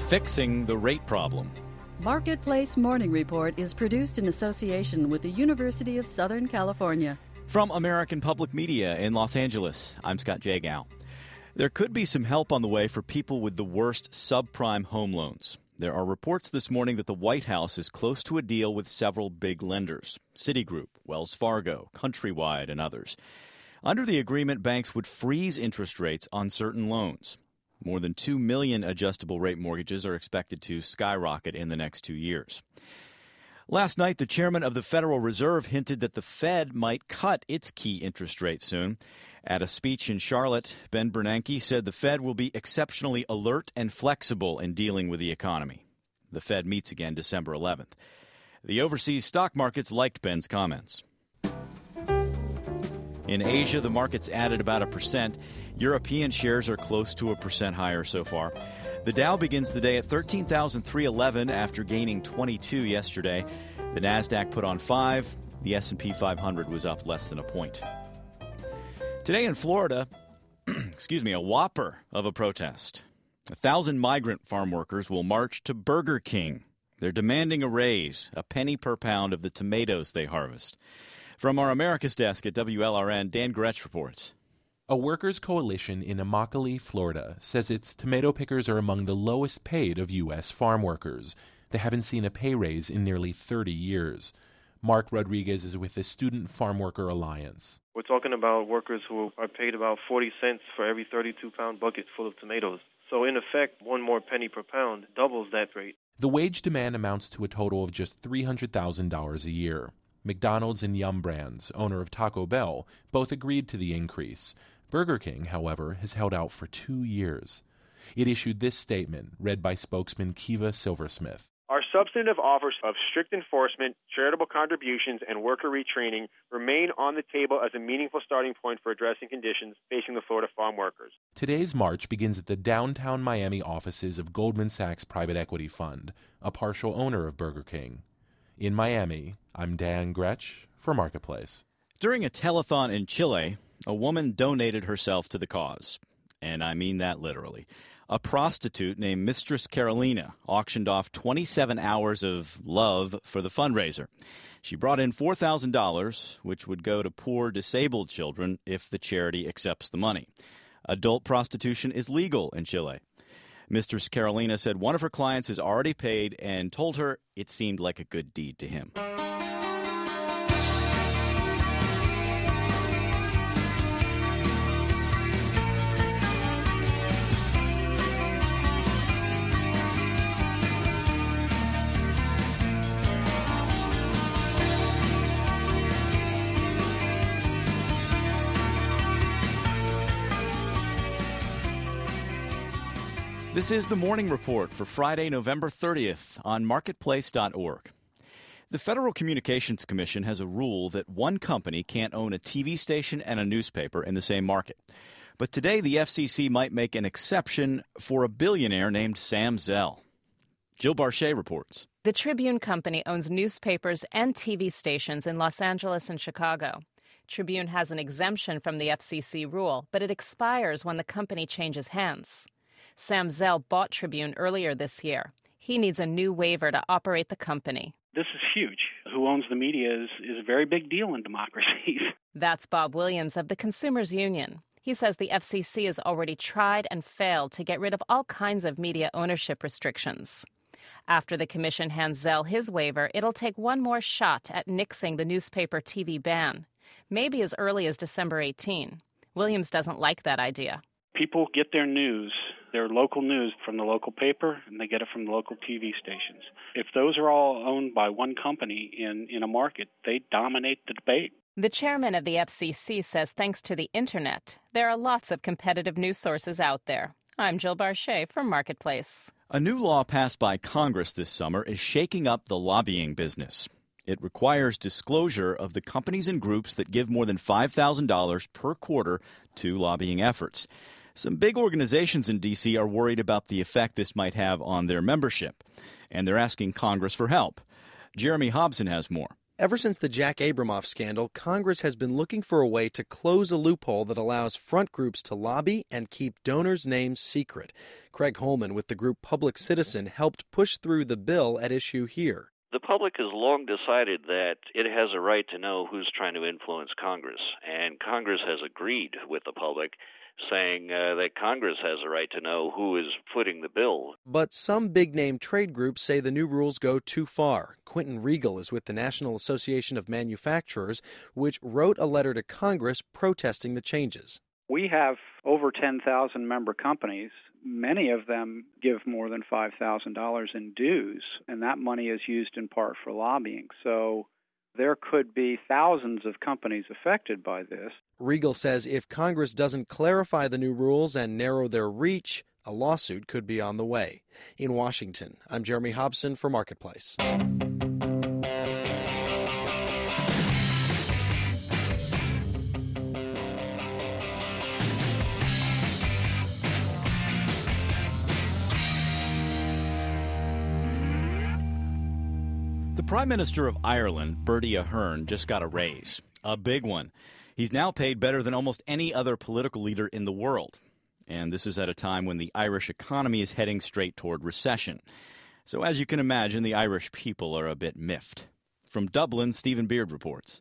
fixing the rate problem. Marketplace Morning Report is produced in association with the University of Southern California. From American Public Media in Los Angeles, I'm Scott Jagow. There could be some help on the way for people with the worst subprime home loans. There are reports this morning that the White House is close to a deal with several big lenders: Citigroup, Wells Fargo, Countrywide, and others. Under the agreement, banks would freeze interest rates on certain loans. More than 2 million adjustable rate mortgages are expected to skyrocket in the next 2 years. Last night, the chairman of the Federal Reserve hinted that the Fed might cut its key interest rate soon. At a speech in Charlotte, Ben Bernanke said the Fed will be exceptionally alert and flexible in dealing with the economy. The Fed meets again December 11th. The overseas stock markets liked Ben's comments. In Asia, the market's added about 1%. European shares are close to 1% higher so far. The Dow begins the day at 13,311 after gaining 22 yesterday. The Nasdaq put on 5. The S&P 500 was up less than a point. Today in Florida, a whopper of a protest. 1,000 migrant farm workers will march to Burger King. They're demanding a raise, a penny per pound of the tomatoes they harvest. From our America's desk at WLRN, Dan Gretsch reports. A workers' coalition in Immokalee, Florida, says its tomato pickers are among the lowest paid of U.S. farm workers. They haven't seen a pay raise in nearly 30 years. Mark Rodriguez is with the Student Farm Worker Alliance. We're talking about workers who are paid about 40 cents for every 32-pound bucket full of tomatoes. So in effect, one more penny per pound doubles that rate. The wage demand amounts to a total of just $300,000 a year. McDonald's and Yum Brands, owner of Taco Bell, both agreed to the increase. Burger King, however, has held out for 2 years. It issued this statement, read by spokesman Kiva Silversmith. Our substantive offers of strict enforcement, charitable contributions, and worker retraining remain on the table as a meaningful starting point for addressing conditions facing the Florida farm workers. Today's march begins at the downtown Miami offices of Goldman Sachs Private Equity Fund, a partial owner of Burger King. In Miami, I'm Dan Gretsch for Marketplace. During a telethon in Chile, a woman donated herself to the cause. And I mean that literally. A prostitute named Mistress Carolina auctioned off 27 hours of love for the fundraiser. She brought in $4,000, which would go to poor disabled children if the charity accepts the money. Adult prostitution is legal in Chile. Mistress Carolina said one of her clients is already paid and told her it seemed like a good deed to him. This is the Morning Report for Friday, November 30th on Marketplace.org. The Federal Communications Commission has a rule that one company can't own a TV station and a newspaper in the same market. But today the FCC might make an exception for a billionaire named Sam Zell. Jill Barchet reports. The Tribune Company owns newspapers and TV stations in Los Angeles and Chicago. Tribune has an exemption from the FCC rule, but it expires when the company changes hands. Sam Zell bought Tribune earlier this year. He needs a new waiver to operate the company. This is huge. Who owns the media is a very big deal in democracies. That's Bob Williams of the Consumers Union. He says the FCC has already tried and failed to get rid of all kinds of media ownership restrictions. After the commission hands Zell his waiver, it'll take one more shot at nixing the newspaper TV ban, maybe as early as December 18. Williams doesn't like that idea. People get their news, their local news, from the local paper, and they get it from the local TV stations. If those are all owned by one company in a market, they dominate the debate. The chairman of the FCC says thanks to the Internet, there are lots of competitive news sources out there. I'm Jill Barchet from Marketplace. A new law passed by Congress this summer is shaking up the lobbying business. It requires disclosure of the companies and groups that give more than $5,000 per quarter to lobbying efforts. Some big organizations in D.C. are worried about the effect this might have on their membership, and they're asking Congress for help. Jeremy Hobson has more. Ever since the Jack Abramoff scandal, Congress has been looking for a way to close a loophole that allows front groups to lobby and keep donors' names secret. Craig Holman with the group Public Citizen helped push through the bill at issue here. The public has long decided that it has a right to know who's trying to influence Congress, and Congress has agreed with the public, saying that Congress has a right to know who is footing the bill. But some big-name trade groups say the new rules go too far. Quentin Regal is with the National Association of Manufacturers, which wrote a letter to Congress protesting the changes. We have over 10,000 member companies. Many of them give more than $5,000 in dues, and that money is used in part for lobbying. So there could be thousands of companies affected by this. Regal says if Congress doesn't clarify the new rules and narrow their reach, a lawsuit could be on the way. In Washington, I'm Jeremy Hobson for Marketplace. The Prime Minister of Ireland, Bertie Ahern, just got a raise. A big one. He's now paid better than almost any other political leader in the world. And this is at a time when the Irish economy is heading straight toward recession. So as you can imagine, the Irish people are a bit miffed. From Dublin, Stephen Beard reports.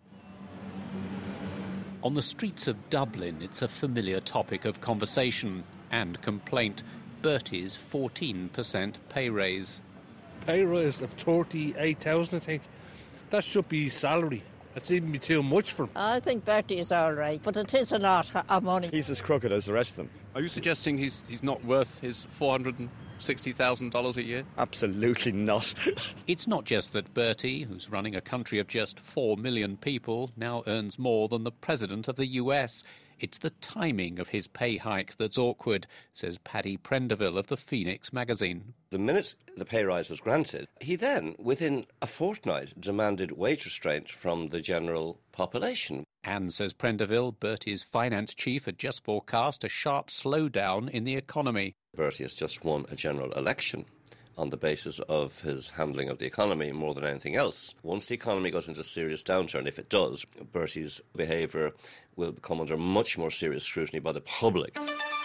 On the streets of Dublin, it's a familiar topic of conversation and complaint. Bertie's 14% pay raise. Pay rise of 38,000, I think. That should be salary. That's even be too much for him. I think Bertie is all right, but it is a lot of money. He's as crooked as the rest of them. Are you suggesting he's not worth his $460,000 a year? Absolutely not. It's not just that Bertie, who's running a country of just 4 million people, now earns more than the president of the US. It's the timing of his pay hike that's awkward, says Paddy Prendeville of the Phoenix magazine. The minute the pay rise was granted, he then, within a fortnight, demanded wage restraint from the general population. And, says Prendeville, Bertie's finance chief had just forecast a sharp slowdown in the economy. Bertie has just won a general election on the basis of his handling of the economy more than anything else. Once the economy goes into a serious downturn, if it does, Bertie's behaviour will come under much more serious scrutiny by the public.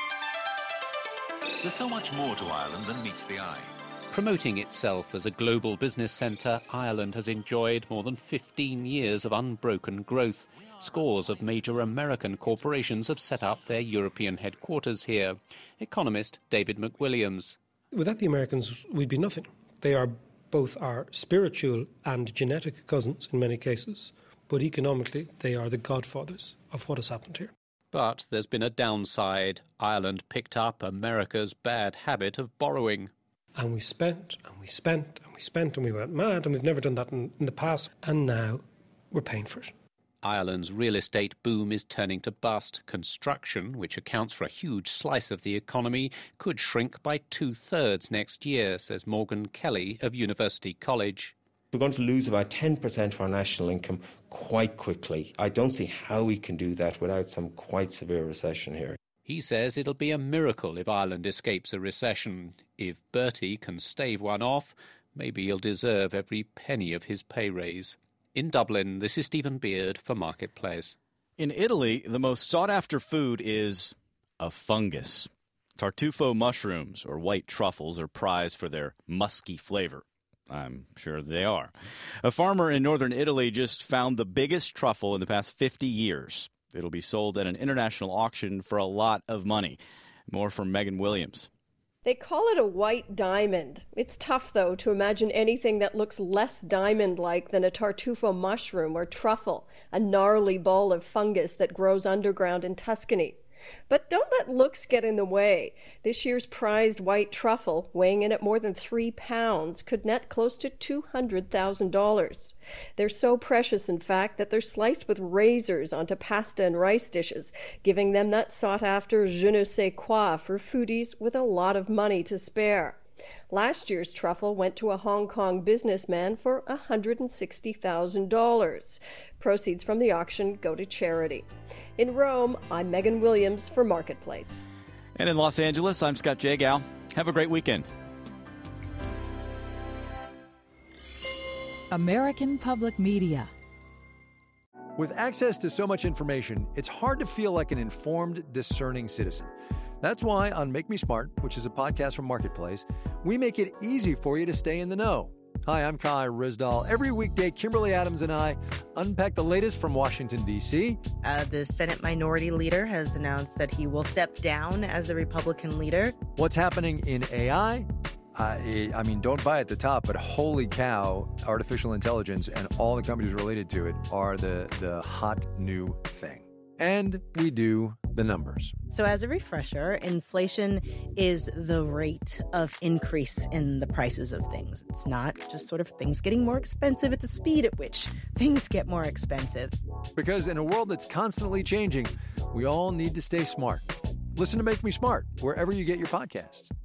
There's so much more to Ireland than meets the eye. Promoting itself as a global business centre, Ireland has enjoyed more than 15 years of unbroken growth. Scores of major American corporations have set up their European headquarters here. Economist David McWilliams. Without the Americans, we'd be nothing. They are both our spiritual and genetic cousins in many cases, but economically they are the godfathers of what has happened here. But there's been a downside. Ireland picked up America's bad habit of borrowing. And we spent, and we spent, and we spent, and we went mad, and we've never done that in the past, and now we're paying for it. Ireland's real estate boom is turning to bust. Construction, which accounts for a huge slice of the economy, could shrink by 2/3 next year, says Morgan Kelly of University College. We're going to lose about 10% of our national income quite quickly. I don't see how we can do that without some quite severe recession here. He says it'll be a miracle if Ireland escapes a recession. If Bertie can stave one off, maybe he'll deserve every penny of his pay raise. In Dublin, this is Stephen Beard for Marketplace. In Italy, the most sought-after food is a fungus. Tartufo mushrooms, or white truffles, are prized for their musky flavor. I'm sure they are. A farmer in northern Italy just found the biggest truffle in the past 50 years. It'll be sold at an international auction for a lot of money. More from Megan Williams. They call it a white diamond. It's tough, though, to imagine anything that looks less diamond-like than a tartufo mushroom or truffle, a gnarly ball of fungus that grows underground in Tuscany. But don't let looks get in the way. This year's prized white truffle, weighing in at more than 3 pounds, could net close to $200,000. They're so precious, in fact, that they're sliced with razors onto pasta and rice dishes, giving them that sought-after je ne sais quoi for foodies with a lot of money to spare. Last year's truffle went to a Hong Kong businessman for $160,000. Proceeds from the auction go to charity. In Rome, I'm Megan Williams for Marketplace. And in Los Angeles, I'm Scott Jagow. Have a great weekend. American Public Media. With access to so much information, it's hard to feel like an informed, discerning citizen. That's why on Make Me Smart, which is a podcast from Marketplace, we make it easy for you to stay in the know. Hi, I'm Kai Rizdal. Every weekday, Kimberly Adams and I unpack the latest from Washington, D.C. The Senate Minority Leader has announced that he will step down as the Republican leader. What's happening in AI? I mean, don't buy at the top, but holy cow, artificial intelligence and all the companies related to it are the hot new thing. And we do the numbers. So as a refresher, inflation is the rate of increase in the prices of things. It's not just sort of things getting more expensive. It's a speed at which things get more expensive. Because in a world that's constantly changing, we all need to stay smart. Listen to Make Me Smart wherever you get your podcasts.